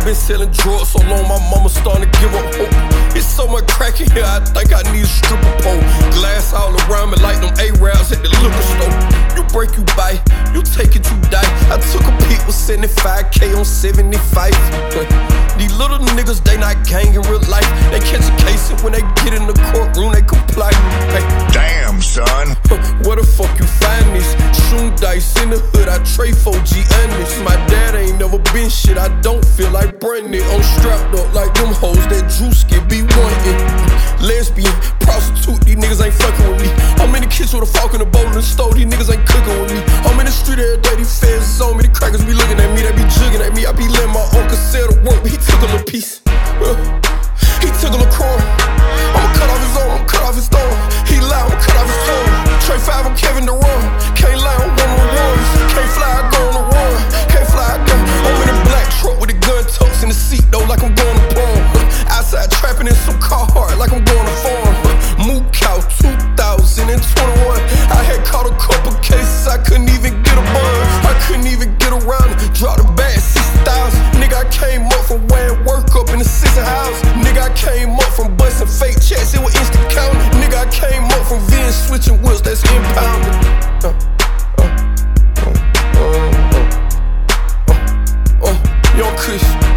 I've been selling drugs so long, my mama starting to give up hope. It's so much crack in here, I think I need a stripper pole. Glass all around me like them Arabs at the liquor store. You break, you buy, you take it, you die. I took a peek with 75K on 75. These little niggas, they not gang in real life. They catch a case and when they get in the courtroom, they comply. Hey. Damn, son. Where the fuck you find this? Shooting dice in the hood, I trade for G honest. My dad ain't never been shit, I don't feel like Brendan. I'm strapped up like them hoes that Drewski be wanting. Lesbian, prostitute, these niggas ain't fucking with me. I'm in the kitchen with a fork in the bowl in the stove, these niggas ain't cooking with me. I'm in the street every day, these feds on me, the crackers be looking at me, they be jugging at me. I be letting my uncle sell the work, but he took a little piece. He took a little corn. I'ma cut off his arm, I'ma cut off his thumb. He loud, I'ma cut off his tongue. Trey 5, I'm Kevin Durant. Can't lie, I'm one of the ones. Can't fly, I go on the run. Can't fly, I go. I'm in a black truck with a gun tucks in the seat though, like I'm going to prom. Outside trapping in some Carhartt, like I'm going to farm. Mook Cow 2021. I had caught a couple cases, I couldn't even get a bun. I couldn't even get around it. Dropped the bag 60,000. Nigga, I came up from wearing work up in the sister house. Nigga, I came up from busting fake checks, it was instant counting. Nigga, I came up from VN switching wheels, that's impounded. Young Kush.